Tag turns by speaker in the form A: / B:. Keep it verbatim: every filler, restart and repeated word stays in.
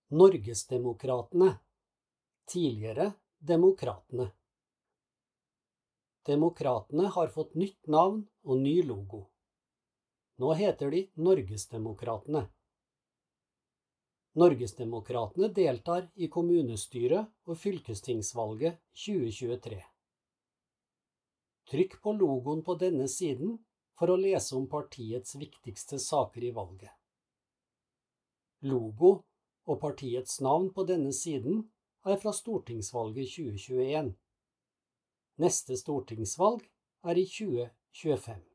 A: Norgesdemokratene, tidligere Demokratene. Demokratene har fått nytt navn og ny logo. Nå heter de Norgesdemokratene. Norgesdemokratene deltar i kommunestyret og fylkestingsvalget tjue tjuetre. Trykk på logoen på denne siden for å lese om partiets viktigste saker i valget. Logo og partiets navn på denne siden er fra stortingsvalget tjue tjueen. Neste stortingsvalg er i tjue tjuefem.